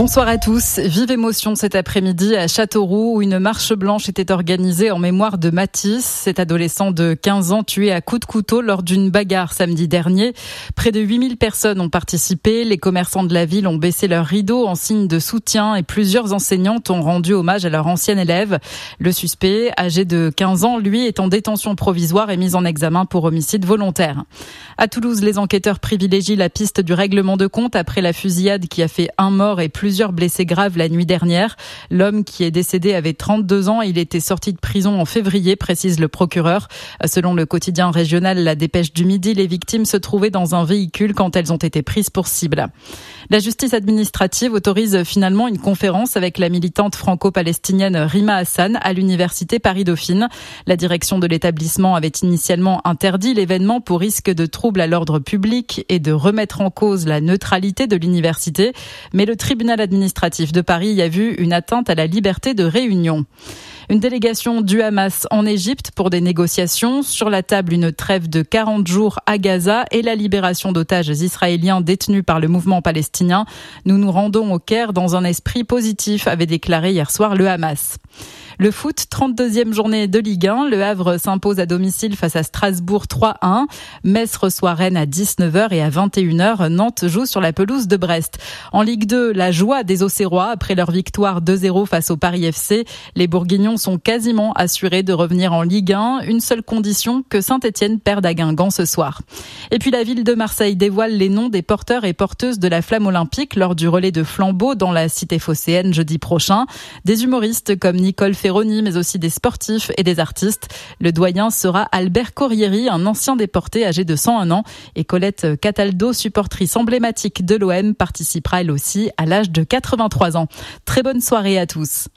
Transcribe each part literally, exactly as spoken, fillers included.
Bonsoir à tous. Vive émotion cet après-midi à Châteauroux où une marche blanche était organisée en mémoire de Mathis, cet adolescent de quinze ans tué à coups de couteau lors d'une bagarre samedi dernier. Près de huit mille personnes ont participé. Les commerçants de la ville ont baissé leurs rideaux en signe de soutien et plusieurs enseignantes ont rendu hommage à leur ancien élève. Le suspect, âgé de quinze ans, lui, est en détention provisoire et mis en examen pour homicide volontaire. À Toulouse, les enquêteurs privilégient la piste du règlement de compte après la fusillade qui a fait un mort et plusieurs blessés graves la nuit dernière. L'homme qui est décédé avait trente-deux ans. Il était sorti de prison en février, précise le procureur. Selon le quotidien régional La Dépêche du Midi, les victimes se trouvaient dans un véhicule quand elles ont été prises pour cible. La justice administrative autorise finalement une conférence avec la militante franco-palestinienne Rima Hassan à l'université Paris-Dauphine. La direction de l'établissement avait initialement interdit l'événement pour risque de troubles à l'ordre public et de remettre en cause la neutralité de l'université. Mais le tribunal administratif de Paris y a vu une atteinte à la liberté de réunion. Une délégation du Hamas en Égypte pour des négociations. Sur la table, une trêve de quarante jours à Gaza et la libération d'otages israéliens détenus par le mouvement palestinien. Nous nous rendons au Caire dans un esprit positif, avait déclaré hier soir le Hamas. Le foot, trente-deuxième journée de Ligue un. Le Havre s'impose à domicile face à Strasbourg trois à un. Metz reçoit Rennes à dix-neuf heures et à vingt et une heures, Nantes joue sur la pelouse de Brest. En Ligue deux, la joie des Auxerrois après leur victoire deux zéro face au Paris F C. Les Bourguignons sont quasiment assurés de revenir en Ligue un. Une seule condition, que Saint-Étienne perde à Guingamp ce soir. Et puis la ville de Marseille dévoile les noms des porteurs et porteuses de la flamme olympique lors du relais de flambeau dans la cité phocéenne jeudi prochain. Des humoristes comme Nicole Ferroni, mais aussi des sportifs et des artistes. Le doyen sera Albert Corrieri, un ancien déporté âgé de cent un ans. Et Colette Cataldo, supportrice emblématique de l'O M, participera elle aussi à l'âge de quatre-vingt-trois ans. Très bonne soirée à tous.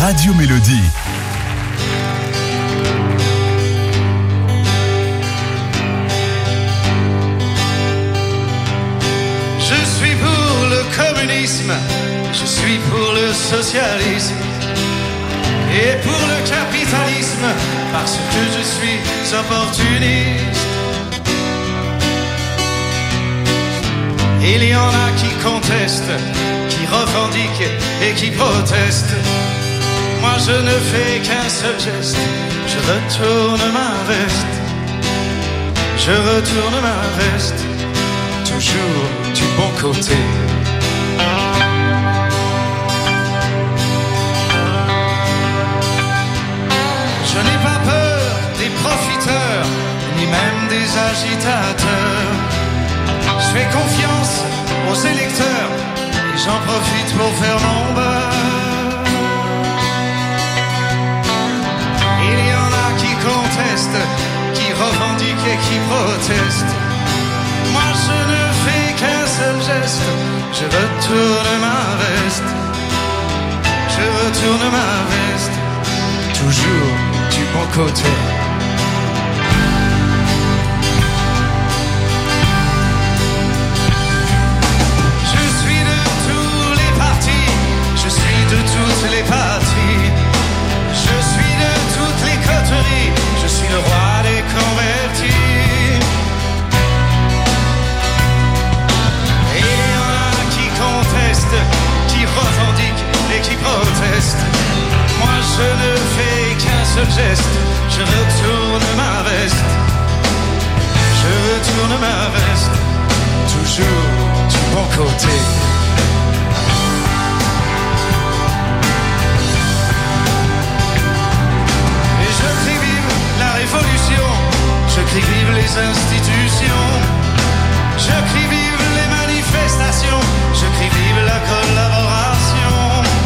Radio Mélodie. Je suis pour le communisme, je suis pour le socialisme et pour le capitalisme, parce que je suis opportuniste. Il y en a qui contestent, qui revendiquent et qui protestent. Moi je ne fais qu'un seul geste, je retourne ma veste. Je retourne ma veste, toujours du bon côté. Je n'ai pas peur des profiteurs, ni même des agitateurs. Je fais confiance aux électeurs et j'en profite pour faire mon beurre. Il y en a qui contestent, qui revendiquent et qui protestent. Moi je ne fais qu'un seul geste, je retourne ma veste. Je retourne ma veste, toujours du bon côté. De toutes les parties, je suis de toutes les coteries, je suis le roi des convertis. Et il y en a qui contestent, qui revendiquent et qui protestent. Moi je ne fais qu'un seul geste, je retourne ma veste. Je retourne ma veste, toujours du bon côté. Révolution, je crie vive les institutions, je crie vive les manifestations, je crie vive la collaboration.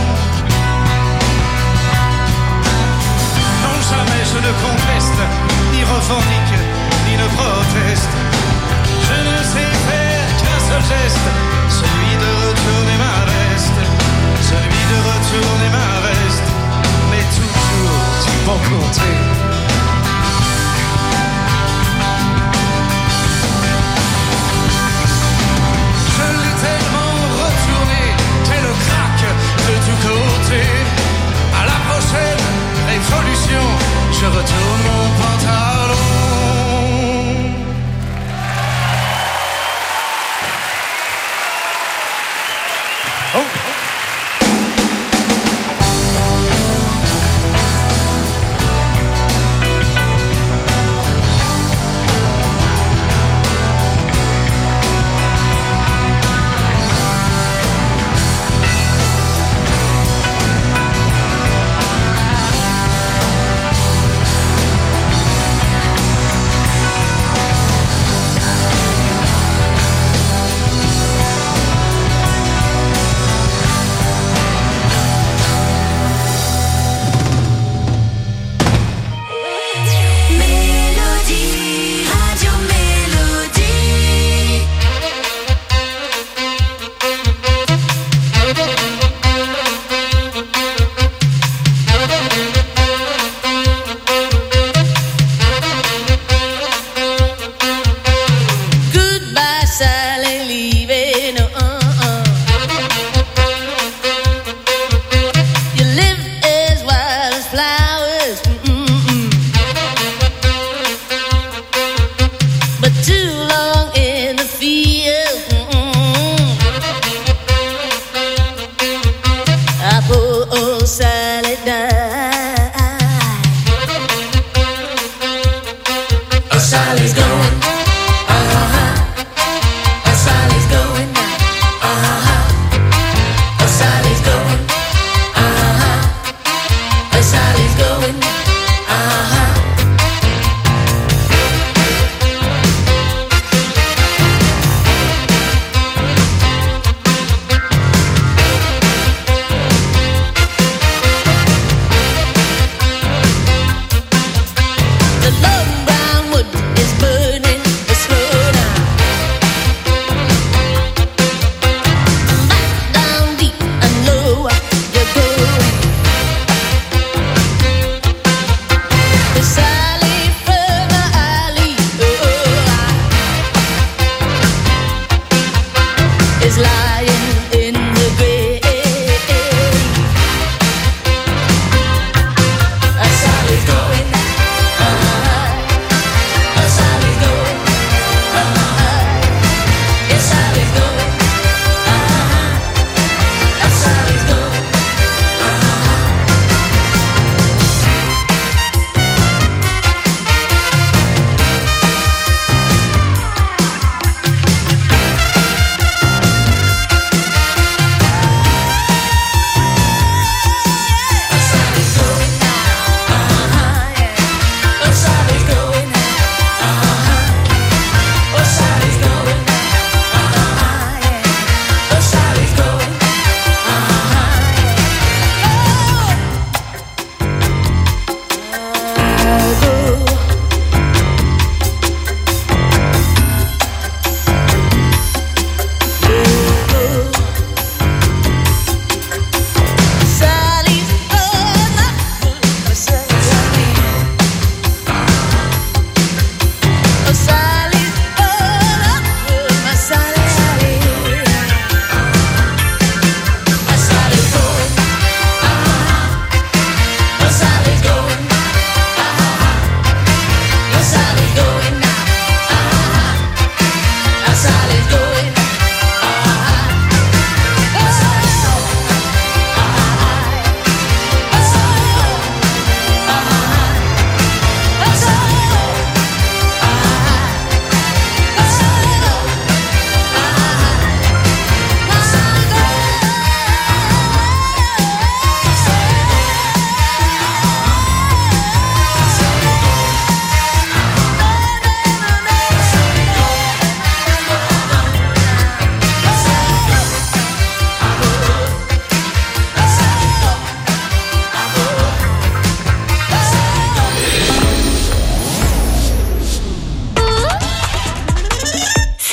Non, jamais je ne conteste, ni revendique, ni ne proteste. Je ne sais faire qu'un seul geste, celui de retourner ma veste, celui de retourner ma veste, mais toujours du bon côté. De tous côtés, à la prochaine révolution, je retourne mon pantalon. Oh.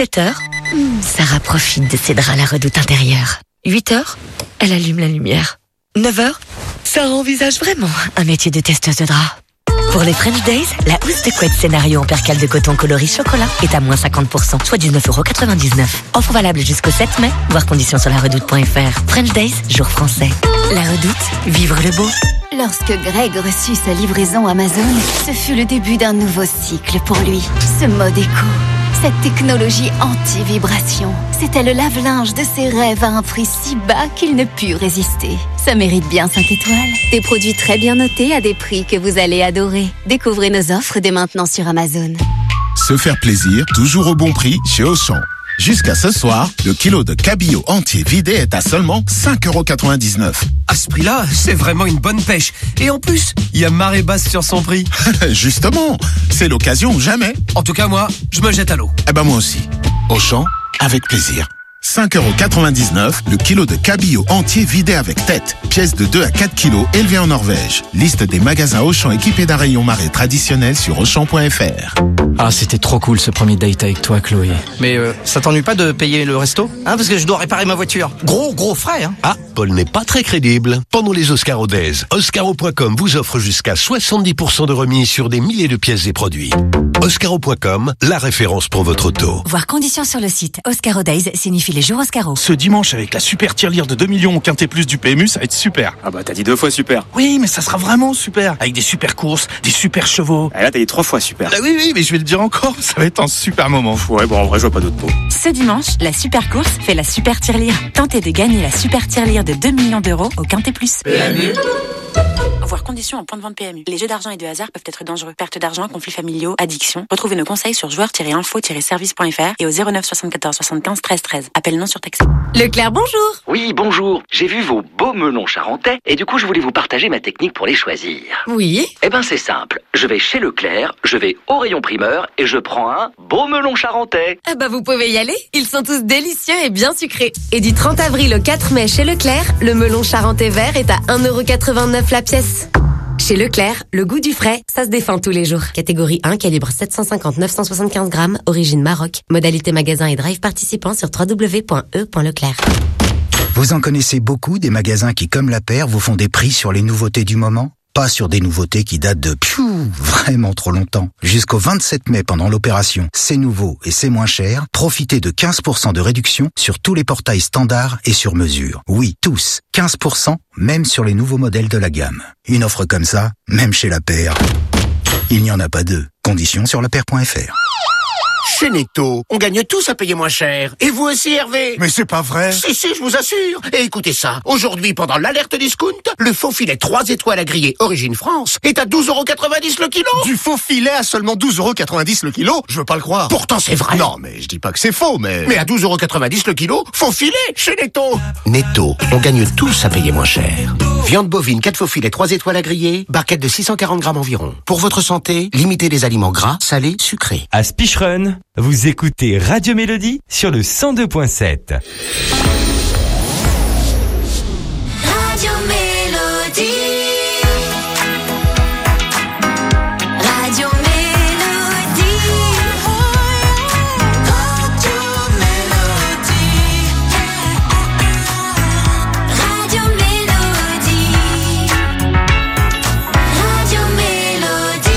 sept heures, Sarah profite de ses draps à la Redoute intérieure. huit heures, elle allume la lumière. neuf heures, Sarah envisage vraiment un métier de testeuse de draps. Pour les French Days, la housse de couette scénario en percale de coton coloris chocolat est à moins cinquante pour cent, soit dix-neuf euros quatre-vingt-dix-neuf. Offre valable jusqu'au sept mai, voir conditions sur la redoute point f r. French Days, jour français. La Redoute, vivre le beau. Lorsque Greg reçut sa livraison Amazon, ce fut le début d'un nouveau cycle pour lui. Ce mode éco, cette technologie anti-vibration, c'était le lave-linge de ses rêves à un prix si bas qu'il ne put résister. Ça mérite bien cinq étoiles. Des produits très bien notés à des prix que vous allez adorer. Découvrez nos offres dès maintenant sur Amazon. Se faire plaisir, toujours au bon prix chez Auchan. Jusqu'à ce soir, le kilo de cabillaud entier vidé est à seulement cinq euros quatre-vingt-dix-neuf. À ce prix-là, c'est vraiment une bonne pêche. Et en plus, il y a marée basse sur son prix. Justement, c'est l'occasion ou jamais. En tout cas, moi, je me jette à l'eau. Eh ben moi aussi. Auchan, avec plaisir. cinq euros quatre-vingt-dix-neuf, le kilo de cabillaud entier vidé avec tête. Pièce de deux à quatre kilos élevée en Norvège. Liste des magasins Auchan équipés d'un rayon marée traditionnel sur auchan point f r. Ah, c'était trop cool ce premier date avec toi, Chloé. Mais euh, ça t'ennuie pas de payer le resto? Hein, parce que je dois réparer ma voiture. Gros, gros frais, hein. Ah, Paul n'est pas très crédible. Pendant les Oscaro Days, Oscaro point com vous offre jusqu'à soixante-dix pour cent de remise sur des milliers de pièces et produits. Oscaro point com, la référence pour votre auto. Voir conditions sur le site. Oscaro Days signifie les jours Oscaro. Ce dimanche, avec la super tirelire de deux millions au Quintet Plus du P M U, ça va être super. Ah bah t'as dit deux fois super. Oui, mais ça sera vraiment super. Avec des super courses, des super chevaux. Ah là t'as dit trois fois super. Ah oui, oui, mais je vais le dire encore, ça va être un super moment. Ouais, bon en vrai je vois pas d'autres mots. Ce dimanche, la super course fait la super tirelire. Tentez de gagner la super tirelire de deux millions d'euros au Quintet Plus. P M U. Voir conditions en point de vente P M U. Les jeux d'argent et de hasard peuvent être dangereux. Perte d'argent, conflits familiaux, addiction. Retrouvez nos conseils sur joueurs tiret info tiret service point f r et au zéro neuf soixante-quatorze soixante-quinze treize treize. Appel non surtaxé. Leclerc, bonjour. Oui, bonjour. J'ai vu vos beaux melons charentais et du coup je voulais vous partager ma technique pour les choisir. Oui. Eh ben c'est simple. Je vais chez Leclerc, je vais au rayon primeur et je prends un beau melon charentais. Ah bah vous pouvez y aller. Ils sont tous délicieux et bien sucrés. Et du trente avril au quatre mai chez Leclerc, le melon charentais vert est à un euro quatre-vingt-neuf la pièce. Chez Leclerc, le goût du frais, ça se défend tous les jours. Catégorie un, calibre sept cent cinquante neuf cent soixante-quinze grammes, origine Maroc. Modalité magasin et drive participant sur w w w point e point leclerc. Vous en connaissez beaucoup des magasins qui, comme la paire, vous font des prix sur les nouveautés du moment? Pas sur des nouveautés qui datent de piou, vraiment trop longtemps. Jusqu'au vingt-sept mai pendant l'opération C'est nouveau et c'est moins cher, profitez de quinze pour cent de réduction sur tous les portails standards et sur mesure. Oui, tous. quinze pour cent, même sur les nouveaux modèles de la gamme. Une offre comme ça, même chez la paire, il n'y en a pas deux. Conditions sur la paire point f r. Chez Netto, on gagne tous à payer moins cher. Et vous aussi, Hervé? Mais c'est pas vrai. Si, si, je vous assure. Et écoutez ça. Aujourd'hui, pendant l'alerte discount, le faux filet trois étoiles à griller Origine France est à douze euros quatre-vingt-dix le kilo. Du faux filet à seulement douze euros quatre-vingt-dix le kilo? Je veux pas le croire. Pourtant, c'est vrai. Non, mais je dis pas que c'est faux, mais... Mais à douze euros quatre-vingt-dix le kilo, faux filet chez Netto. Netto, on gagne tous à payer moins cher. Viande bovine, quatre faux filets, trois étoiles à griller, barquette de six cent quarante grammes environ. Pour votre santé, limitez les aliments gras, salés, sucrés. À Spicherun, vous écoutez Radio Mélodie sur le cent deux point sept. Radio Mélodie. Radio Mélodie. Radio Mélodie. Radio Mélodie. Radio Mélodie.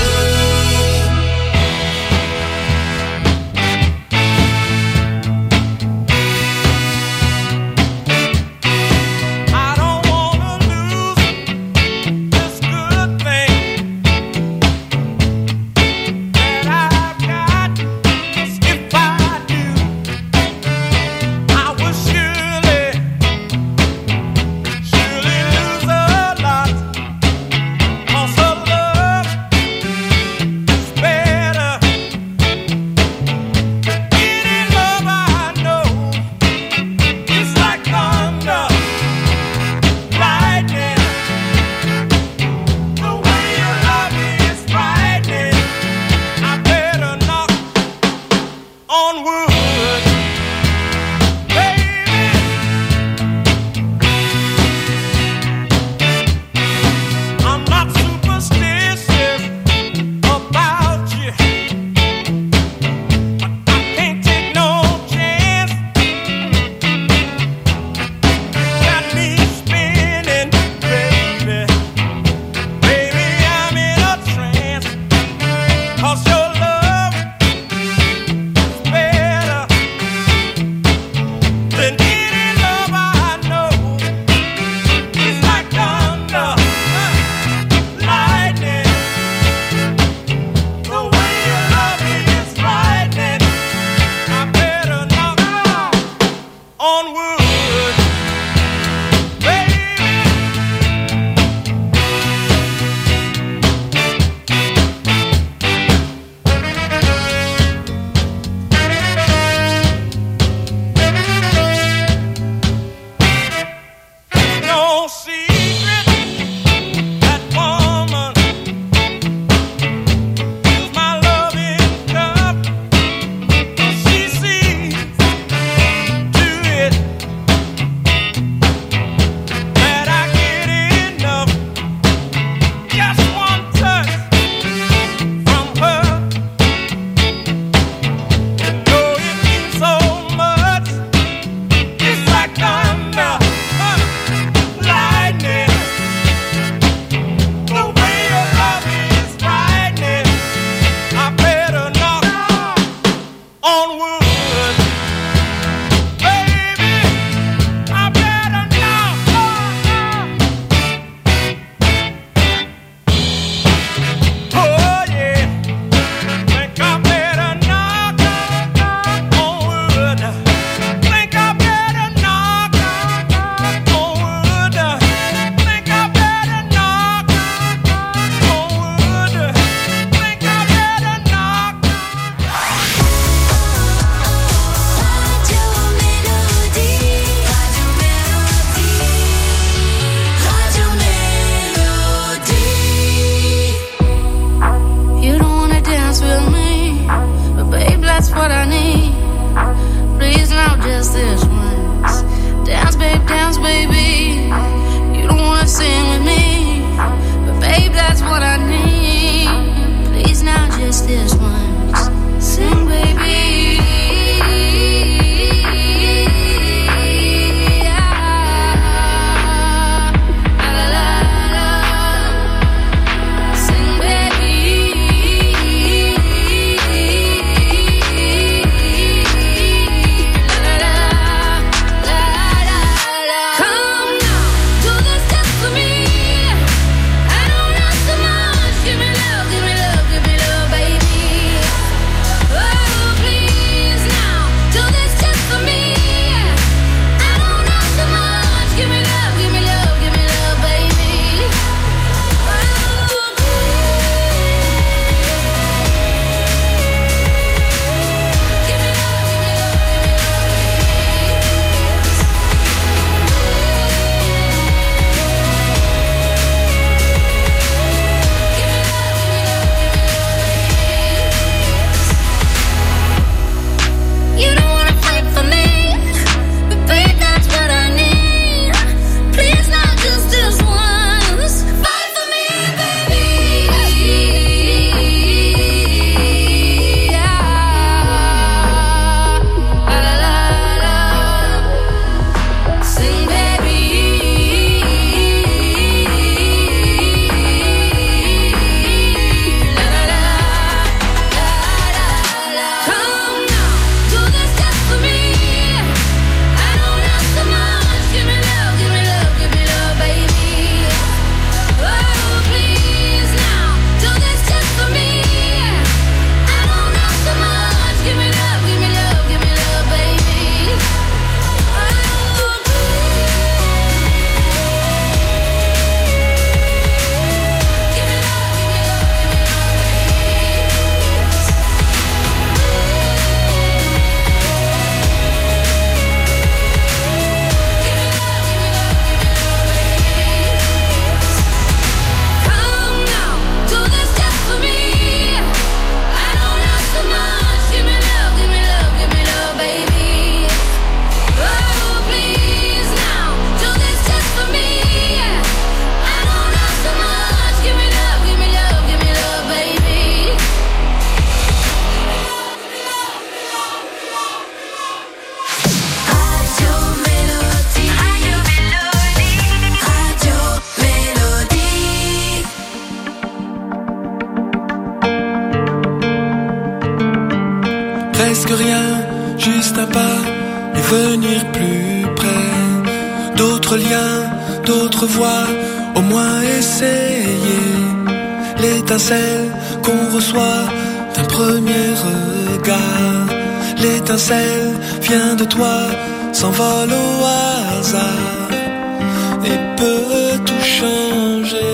Presque rien, juste un pas et venir plus près. D'autres liens, d'autres voies, au moins essayer. L'étincelle qu'on reçoit d'un premier regard. L'étincelle vient de toi, s'envole au hasard et peut tout changer.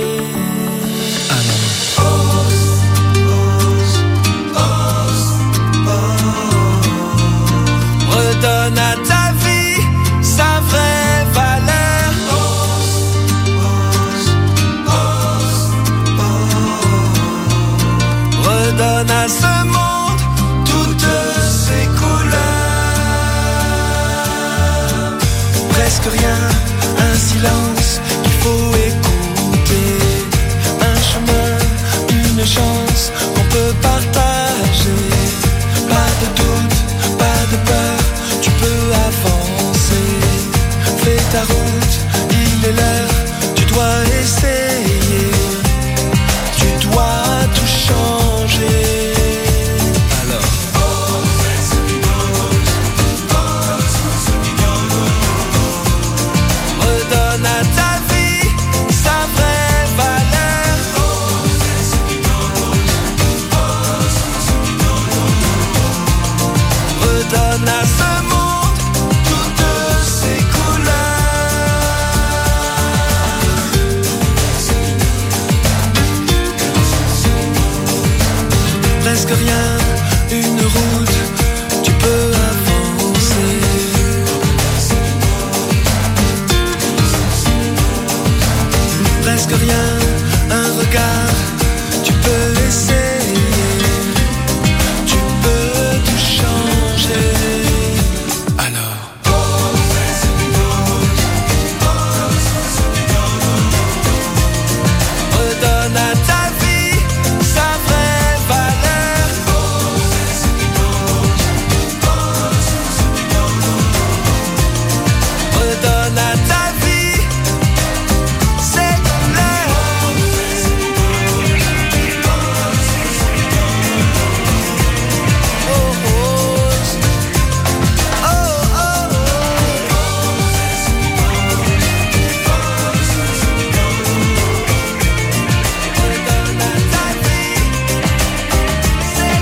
Redonne à ta vie sa vraie valeur. Redonne à ce monde toutes ses couleurs. Presque rien, un silence qu'il faut écouter. Un chemin, une chance qu'on peut partager. Pas de doute, pas de peur, tu peux avancer. Fais ta route, il est l'heure, tu dois essayer. Tu dois tout changer. Alors redonne à ta vie sa vraie valeur. Redonne à ce monde toutes ses couleurs. Presque rien, une route, tu peux avancer. Presque rien, un regard, tu peux essayer. Tu peux tout changer. Alors redonne à ta vie sa vraie valeur. Redonne à ta vie ses couleurs. Oh, oh, oh, oh, redonne à ta vie ses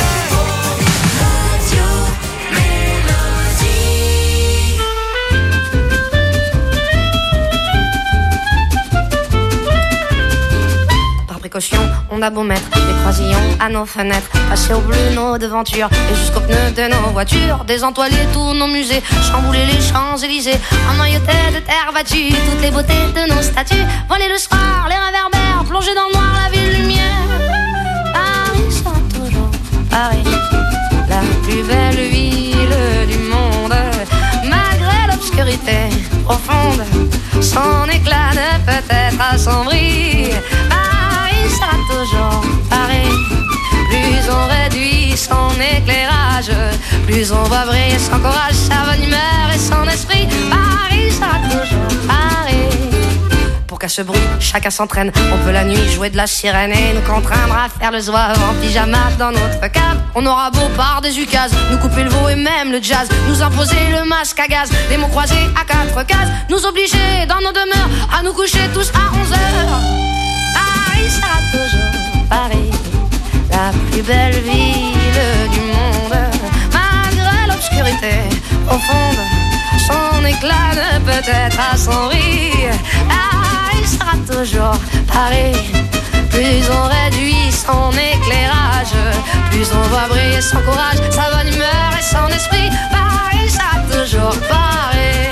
Par précaution, on a beau mettre des croisillons à nos fenêtres, passer au bleu nos devantures et jusqu'aux pneus de nos voitures, désentoiler tous nos musées, chambouler les Champs-Élysées, emmailloter de terre battue toutes les beautés de nos statues, voler le soir, les réverbères, plonger dans le noir la ville lumière. Paris sera toujours Paris, la plus belle ville du monde, malgré l'obscurité profonde, son éclat ne peut être assombri. Paris sera toujours Paris. Plus on réduit son éclairage, plus on voit briller son courage, sa bonne humeur et son esprit. Paris sera toujours Paris. Pour qu'à ce bruit, chacun s'entraîne. On peut la nuit jouer de la sirène et nous contraindre à faire le zouave en pyjama dans notre cave. On aura beau par des ukases, nous couper le veau et même le jazz, nous imposer le masque à gaz, les mots croisés à quatre cases, nous obliger dans nos demeures à nous coucher tous à onze heures. Paris sera toujours Paris, la plus belle ville du monde, malgré l'obscurité profonde, son éclat ne peut être assombri. Paris sera toujours Paris. Plus on réduit son éclairage, plus on voit briller son courage, sa bonne humeur et son esprit. Paris sera toujours Paris.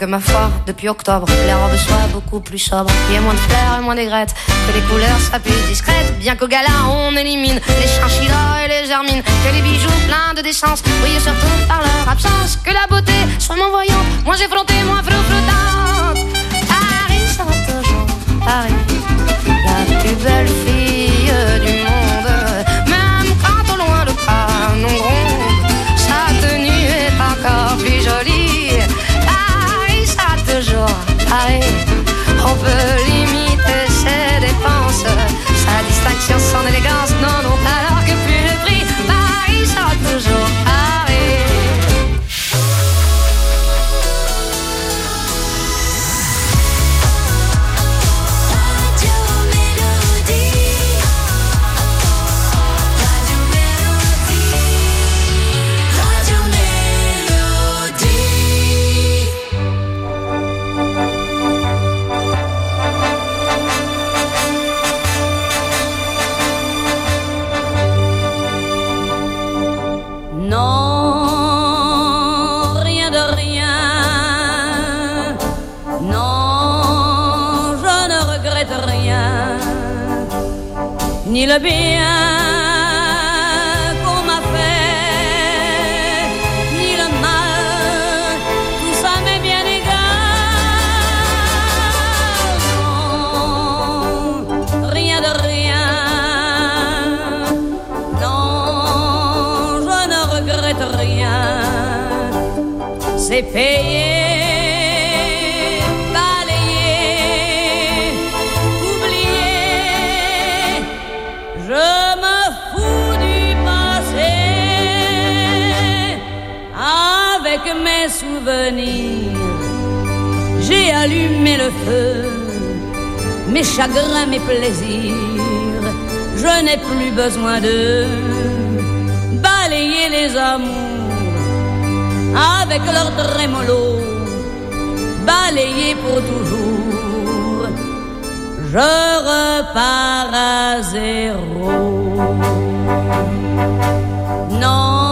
ma foi, depuis octobre, les robes soient beaucoup plus sobres. Il y a moins de fleurs et moins d'aigrettes, que les couleurs soient plus discrètes. Bien qu'au gala on élimine les chinchillas et les germines, que les bijoux pleins de décence brillent surtout par leur absence. Que la beauté soit moins voyante, moins effrontée, moins flottante. Paris sera toujours Paris, la plus belle fille du monde. Même quand au loin le canon gronde, sa tenue est encore plus jolie. Paris sera toujours Paris. On peut limiter ses dépenses, sa distinction, son élégance n'en ont alors que plus le prix. Paris sera toujours Paris. Ni le bien qu'on m'a fait, ni le mal, tout ça m'est bien égal. Non, rien de rien. Non, je ne regrette rien. C'est payé. Mes souvenirs, j'ai allumé le feu, mes chagrins, mes plaisirs, je n'ai plus besoin de balayer les amours avec leur trémolo, balayer pour toujours, je repars à zéro. Non,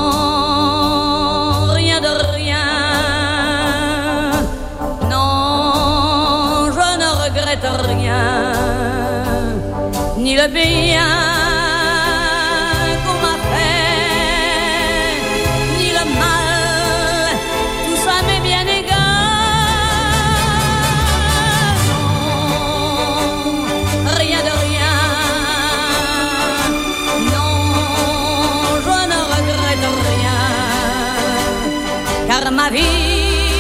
rien, ni le bien qu'on m'a fait, ni le mal, tout ça m'est bien égal. Non, rien de rien. Non, je ne regrette rien, car ma vie,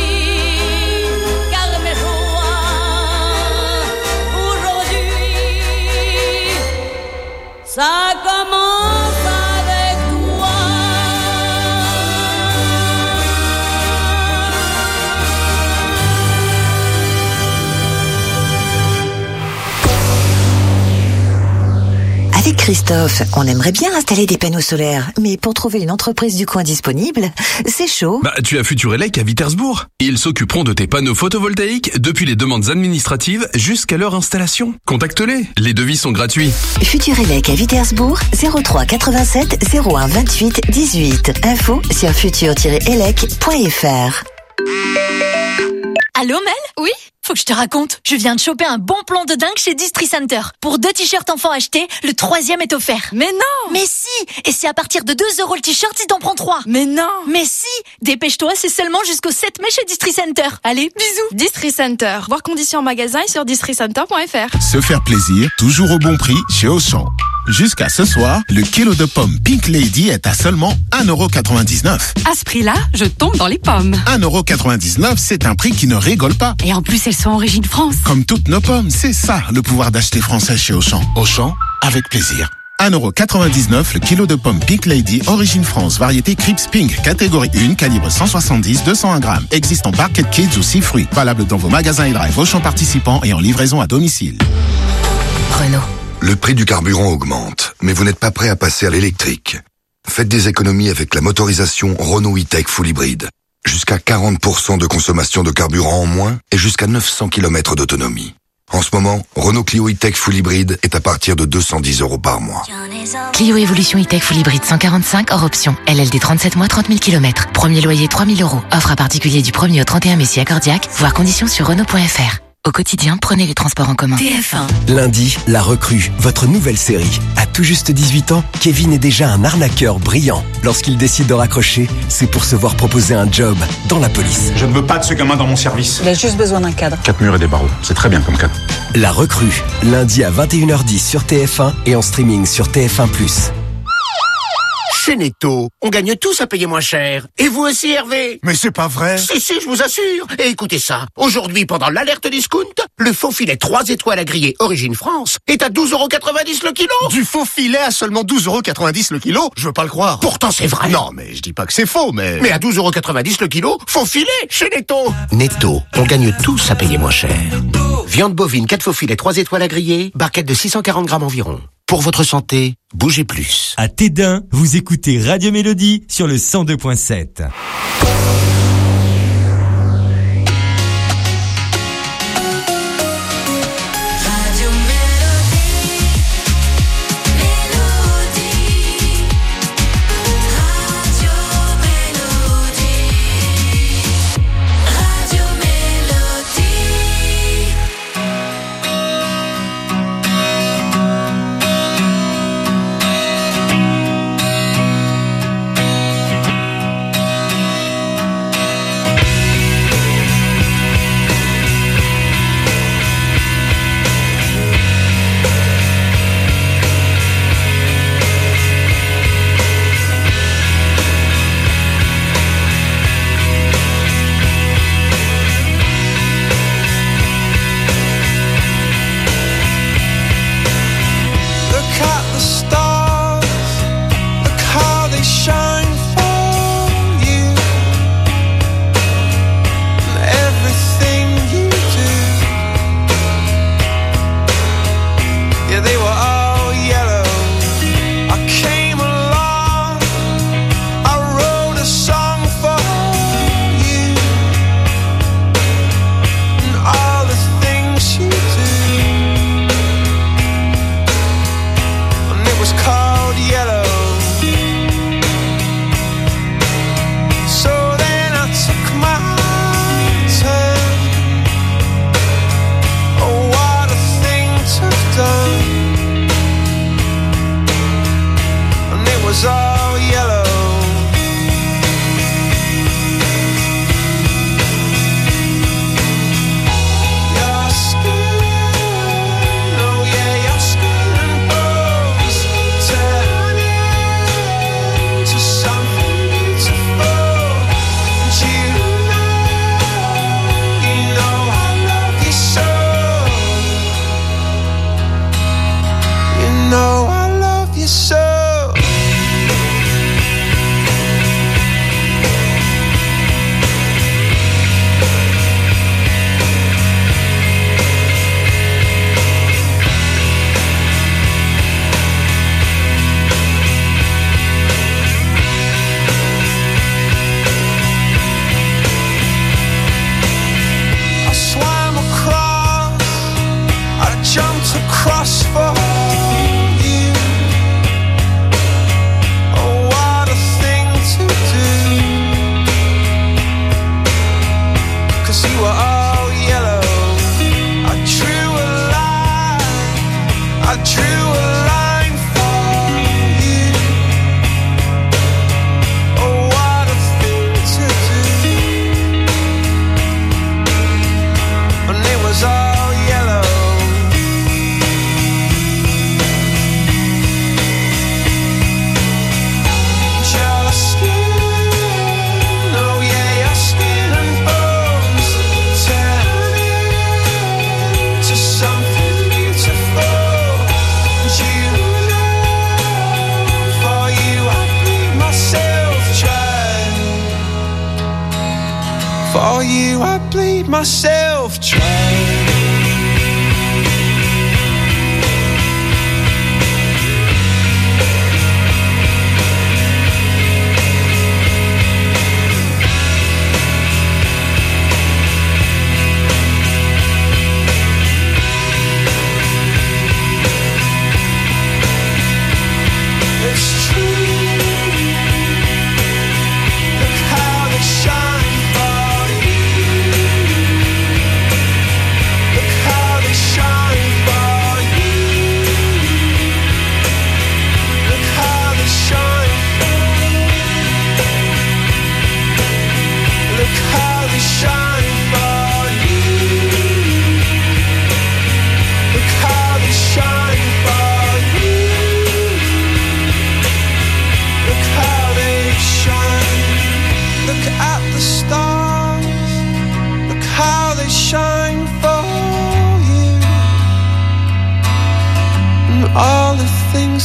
ça commence avec toi. Avec Christophe, on aimerait bien installer des panneaux solaires, mais pour trouver une entreprise du coin disponible, c'est chaud. Bah, tu as Futurelec à Vitersbourg. Ils s'occuperont de tes panneaux photovoltaïques depuis les demandes administratives jusqu'à leur installation. Contacte-les, les devis sont gratuits. Futurelec à Vitersbourg, zéro trois quatre-vingt-sept zéro un vingt-huit dix-huit. Info sur futur tiret elec point f r. Allô Mel ? Oui ? Faut que je te raconte, je viens de choper un bon plan de dingue chez Distri Center. Pour deux t-shirts enfants achetés, le troisième est offert. Mais non! Mais si! Et c'est à partir de deux euros le t-shirt si t'en prends trois. Mais non! Mais si! Dépêche-toi, c'est seulement jusqu'au sept mai chez Distri Center. Allez, bisous! Distri Center. Voir conditions en magasin et sur distri center point f r. Se faire plaisir, toujours au bon prix chez Auchan. Jusqu'à ce soir, le kilo de pommes Pink Lady est à seulement un euro quatre-vingt-dix-neuf. À ce prix-là, je tombe dans les pommes. un euro quatre-vingt-dix-neuf, c'est un prix qui ne rigole pas. Et en plus, elles sont origine France. Comme toutes nos pommes, c'est ça le pouvoir d'acheter français chez Auchan. Auchan, avec plaisir. un euro quatre-vingt-dix-neuf le kilo de pommes Pink Lady, origine France, variété Crips Pink, catégorie un, calibre cent soixante-dix, deux cent un grammes. Existe en Barquette Kids ou six fruits. Valable dans vos magasins et drive Auchan participants et en livraison à domicile. Renault. Le prix du carburant augmente, mais vous n'êtes pas prêt à passer à l'électrique. Faites des économies avec la motorisation Renault E-Tech Full Hybride. Jusqu'à quarante pour cent de consommation de carburant en moins et jusqu'à neuf cents kilomètres d'autonomie. En ce moment, Renault Clio E-Tech Full Hybride est à partir de deux cent dix euros par mois. Clio Evolution E-Tech Full Hybride cent quarante-cinq hors option. L L D trente-sept mois, trente mille kilomètres. Premier loyer trois mille euros. Offre à particulier du premier au trente et un mai si accordiaque. Voir conditions sur Renault point F R. Au quotidien, prenez les transports en commun. T F un. Lundi, La Recrue, votre nouvelle série. À tout juste dix-huit ans, Kevin est déjà un arnaqueur brillant. Lorsqu'il décide de raccrocher, c'est pour se voir proposer un job dans la police. Je ne veux pas de ce gamin dans mon service. Il a juste besoin d'un cadre. Quatre murs et des barreaux, c'est très bien comme cadre. La Recrue, lundi à vingt et une heures dix sur T F un et en streaming sur T F un plus. Chez Netto, on gagne tous à payer moins cher. Et vous aussi, Hervé? Mais c'est pas vrai. Si, si, je vous assure. Et écoutez ça. Aujourd'hui, pendant l'alerte discount, le faux filet trois étoiles à griller Origine France est à douze euros quatre-vingt-dix le kilo. Du faux filet à seulement douze euros quatre-vingt-dix le kilo? Je veux pas le croire. Pourtant, c'est vrai. Non, mais je dis pas que c'est faux, mais... Mais à douze euros quatre-vingt-dix le kilo, faux filet chez Netto. Netto, on gagne tous à payer moins cher. Viande bovine, quatre faux filets, trois étoiles à griller, barquette de six cent quarante grammes environ. Pour votre santé, bougez plus. À Tédin, vous écoutez Radio Mélodie sur le cent deux point sept. For you I bleed myself dry.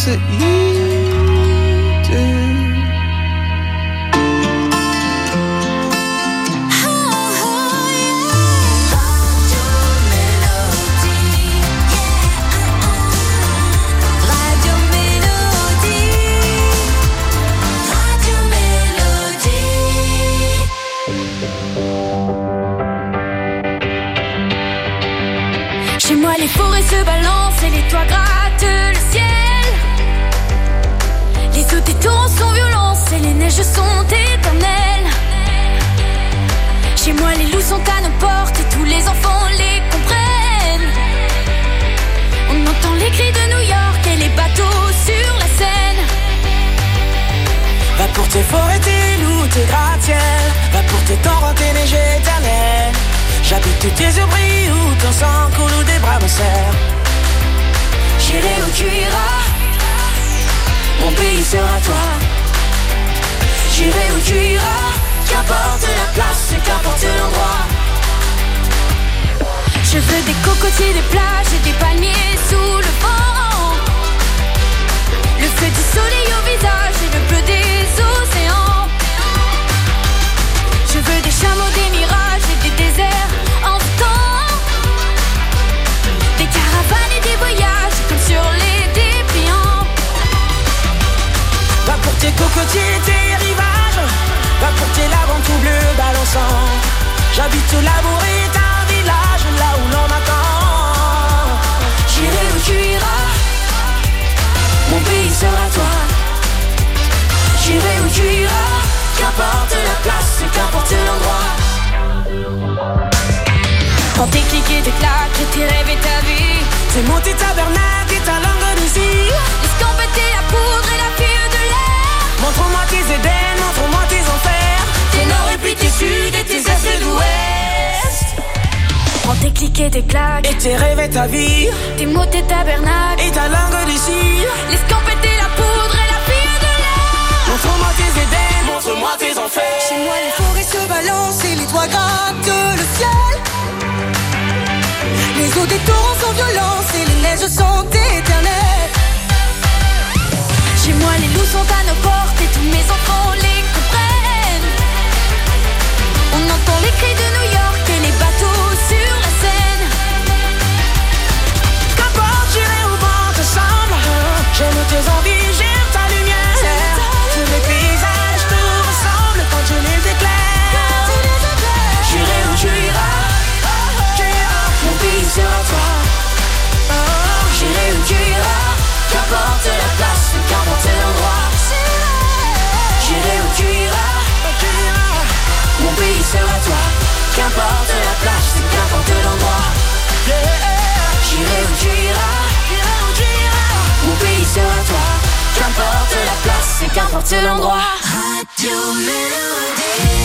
place that you do. Chez moi les forêts se balancent et les toits grattent le ciel. Les eaux des torrents sont violentes et les neiges sont éternelles. Chez moi les loups sont à nos portes et tous les enfants les comprennent. On entend les cris de New York et les bateaux sur la Seine. Va pour tes forêts, tes loups, tes gratte-ciel. Va pour tes torrents, tes neiges éternelles. J'habite tes abris où ton sang coule ou des bras me serrent. J'irai où tu iras, mon pays sera toi. J'irai où tu iras, qu'importe la place et qu'importe l'endroit. Je veux des cocotiers, des plages et des palmiers sous le vent. Le feu du soleil au visage et le bleu des océans. Je veux des chameaux, des mirages et des déserts en temps. Des caravanes et des voyages comme sur les dépliants. Va pour tes cocotiers, tes rivages. Va pour tes laves en tout bleu balançant. J'habite au labour et un village là où l'on m'attend. J'irai où tu iras, mon pays sera toi. J'irai où tu iras, qu'importe la place et qu'importe l'endroit. Quand tes clics et tes claques et tes rêves et ta vie, tes mots, tes tabernacles et ta langue de cire. L'escampette et la poudre et la fille de l'air. Montre-moi tes Éden, montre-moi tes enfers. Tes nord et puis tes sud et tes est d'ouest. Quand tes clics et tes claques et tes rêves et ta vie, tes mots, tes tabernacles et ta langue de cire. L'escampette et la poudre et la fille de l'air. Montre-moi tes Éden, montre-moi tes enfers. Chez moi les forêts se balancent et les toits grattent le ciel. Les eaux des torrents sont violentes et les neiges sont éternelles. Chez moi les loups sont à nos portes et tous mes enfants les comprennent. On entend les cris de New York et les bateaux sur la Seine. Qu'importe, j'irai où vent te semble. J'aime tes envies, j'aime ta lumière. Tous les paysages te ressemblent quand je les éclaire. J'irai où tu iras, mon pays sera toi. J'irai où tu iras, qu'importe la place, qu'importe l'endroit. J'irai où tu iras, mon pays sera toi. Qu'importe la place, qu'importe l'endroit. J'irai où tu iras, mon pays sera toi. Qu'importe la place, qu'importe l'endroit. Radio Mélodie.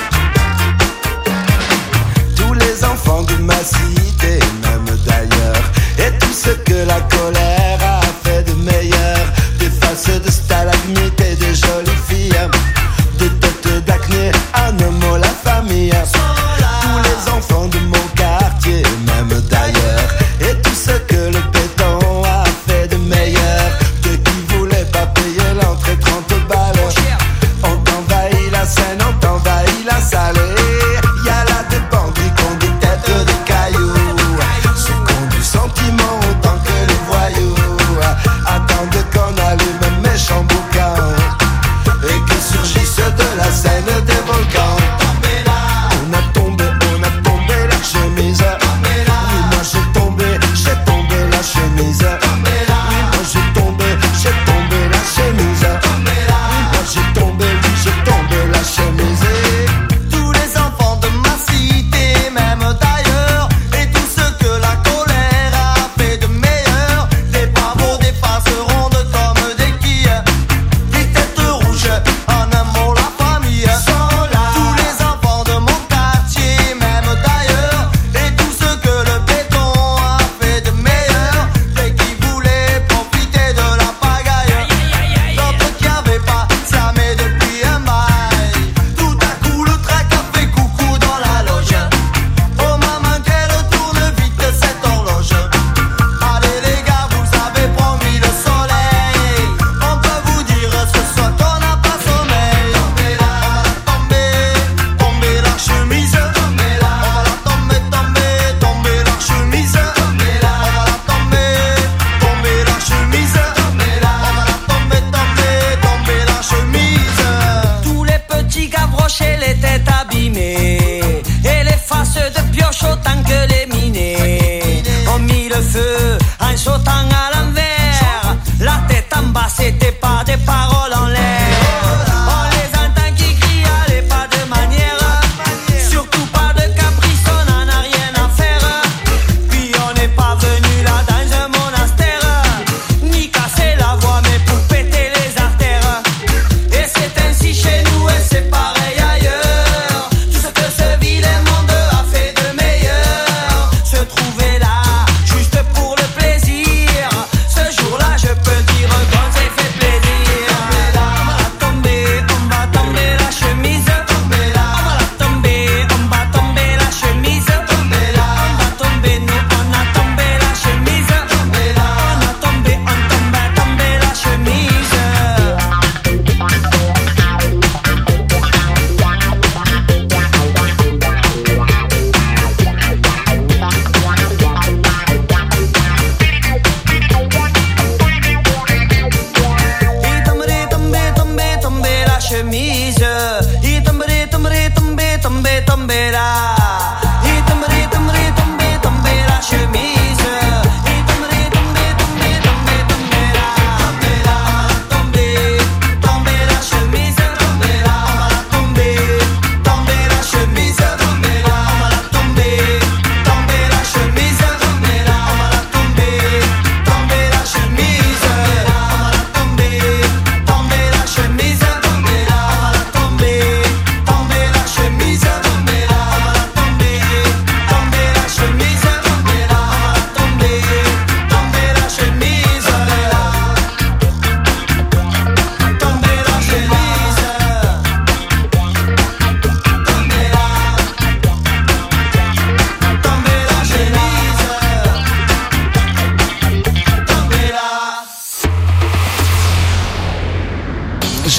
Tous les enfants de ma cité, même d'ailleurs,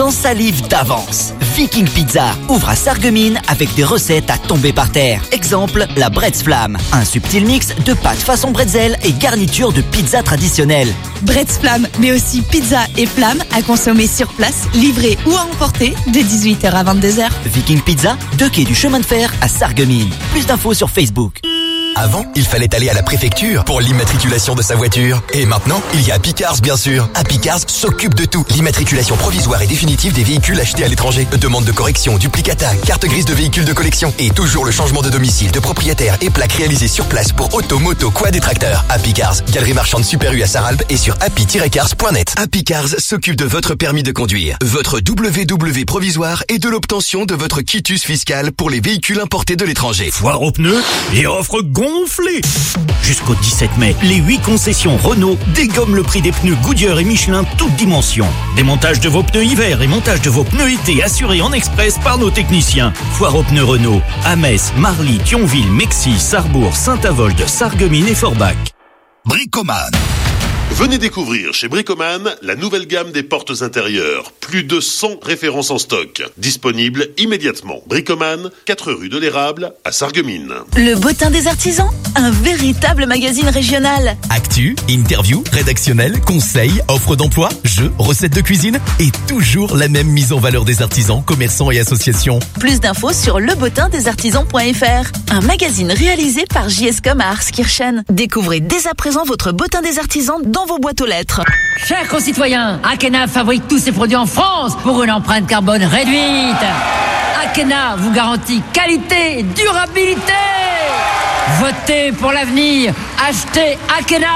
artisans salivent d'avance. Viking Pizza ouvre à Sarreguemines avec des recettes à tomber par terre. Exemple, la Bretz Flamme, un subtil mix de pâtes façon bretzel et garniture de pizza traditionnelle. Bretz Flamme, mais aussi pizza et flamme à consommer sur place, livré ou à emporter de dix-huit heures à vingt-deux heures. Viking Pizza, deux quais du chemin de fer à Sarreguemines. Plus d'infos sur Facebook. Avant, il fallait aller à la préfecture pour l'immatriculation de sa voiture. Et maintenant, il y a Happy Cars, bien sûr. Happy Cars s'occupe de tout. L'immatriculation provisoire et définitive des véhicules achetés à l'étranger. Demande de correction, duplicata, carte grise de véhicules de collection. Et toujours le changement de domicile, de propriétaire et plaques réalisées sur place pour auto, moto, quad et tracteurs. Happy Cars, galerie marchande Super U à Sarralbe et sur happy tiret cars point net. Happy Cars s'occupe de votre permis de conduire, votre W W provisoire et de l'obtention de votre quitus fiscal pour les véhicules importés de l'étranger. Foire aux pneus et offre gonflé. Jusqu'au dix-sept mai, les huit concessions Renault dégomment le prix des pneus Goodyear et Michelin toutes dimensions. Démontage de vos pneus hiver et montage de vos pneus été assurés en express par nos techniciens. Foire aux pneus Renault à Metz, Marly, Thionville, Mexy, Sarrebourg, Saint-Avold, Sarreguemines et Forbach. Bricoman. Venez découvrir chez Bricoman la nouvelle gamme des portes intérieures. Plus de cent références en stock. Disponibles immédiatement. Bricoman, quatre rue de l'Érable à Sarreguemines. Le Bottin des Artisans, un véritable magazine régional. Actu, interview, rédactionnel, conseils, offres d'emploi, jeux, recettes de cuisine et toujours la même mise en valeur des artisans, commerçants et associations. Plus d'infos sur le bottin des artisans point f r. Un magazine réalisé par J S Com à Arskirchen. Découvrez dès à présent votre Bottin des Artisans dans vos boîtes aux lettres. Chers concitoyens, Akena fabrique tous ses produits en France pour une empreinte carbone réduite. Akena vous garantit qualité et durabilité. Votez pour l'avenir. Achetez Akena.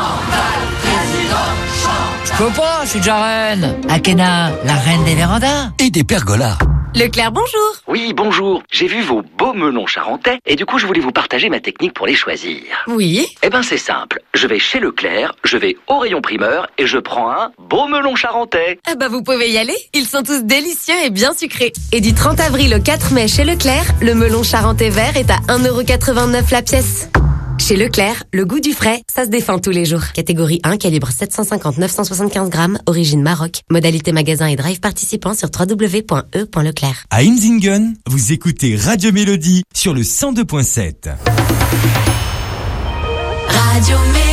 Je peux pas, je suis déjà reine. Akena, la reine des vérandas. Et des pergolas. Leclerc, bonjour. Oui, bonjour. J'ai vu vos beaux melons charentais et du coup, je voulais vous partager ma technique pour les choisir. Oui. Eh ben, c'est simple. Je vais chez Leclerc, je vais au rayon primeur et je prends un beau melon charentais. Ah bah, vous pouvez y aller. Ils sont tous délicieux et bien sucrés. Et du trente avril au quatre mai chez Leclerc, le melon charentais vert est à un euro quatre-vingt-neuf la pièce. Chez Leclerc, le goût du frais, ça se défend tous les jours. Catégorie un, calibre sept cent cinquante à neuf cent soixante-quinze grammes, origine Maroc. Modalité magasin et drive participant sur w w w point e point leclerc. À Inzingen, vous écoutez Radio Mélodie sur le cent deux point sept. Radio Mélodie.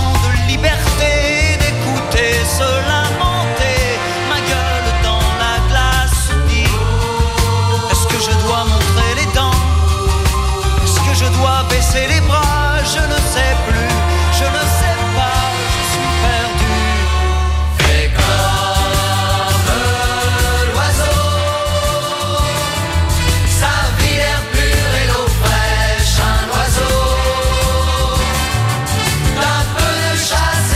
tant de liberté d'écouter se lamenter, ma gueule dans la glace dit, est-ce que je dois montrer les dents? Est-ce que je dois baisser les bras? Je ne sais plus, je ne sais pas, je suis perdu. Fais comme l'oiseau, sa vie l'air pur et l'eau fraîche, un oiseau, d'un peu de chasse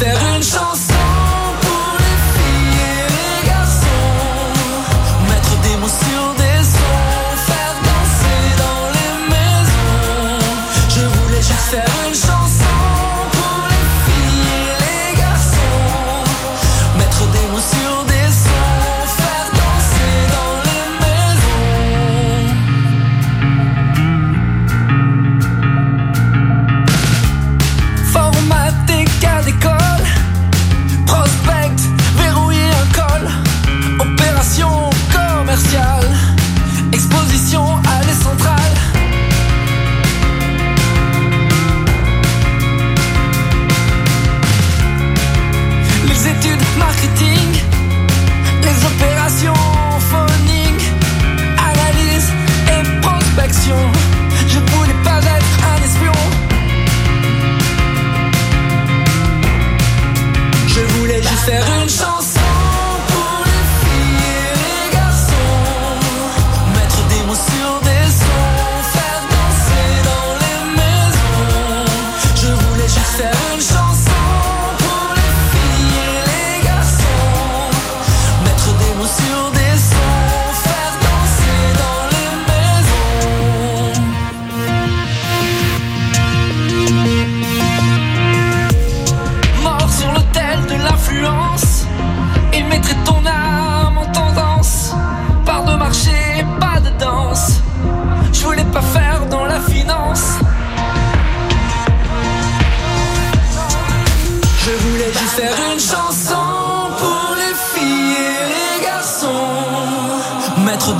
faire une chanson pour les filles et les garçons, mettre des mots sur des sons, faire danser dans les maisons. Je voulais juste faire une chanson pour les filles et les garçons, mettre des mots sur des sons, faire danser dans les maisons. Formater cas d'école, prospect, verrouiller un col, opération commerciale, exposition allée centrale. Les études marketing, les opérations phoning, analyse et prospection. Je voulais pas être un espion. Je voulais juste faire une chanson pour les filles et les garçons, mettre des mots sur des sons, faire danser dans les maisons. Je voulais juste faire une chanson pour les filles et les garçons, mettre des mots sur des sons, faire danser dans les maisons. Mort sur l'autel de l'influence, il mettrait ton âme en tendance. Part de marché, pas de danse. Je voulais pas faire dans la finance. Je voulais juste faire une chanson pour les filles et les garçons, mettre